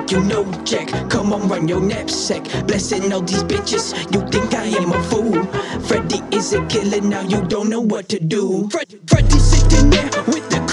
you know Jack. Come on, run your knapsack. Blessing all these bitches, you think I am a fool. Freddy is a killer, now you don't know what to do. Freddy sitting there with the